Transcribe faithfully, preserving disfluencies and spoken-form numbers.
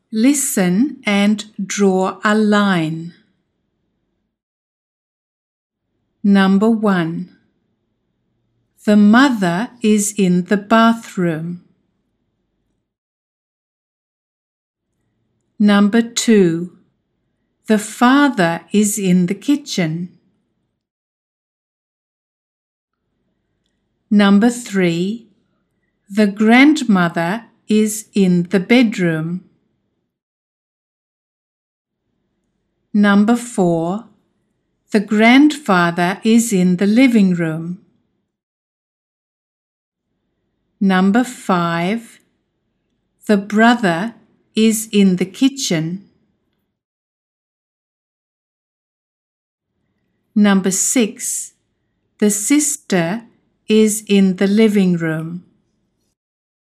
Listen and draw a line. Number one. The mother is in the bathroom. Number two. The father is in the kitchen. Number three. The grandmother is in the bedroom. Number four. The grandfather is in the living room. Number five. The brother is in the kitchen. Number six. The sister is in the living room.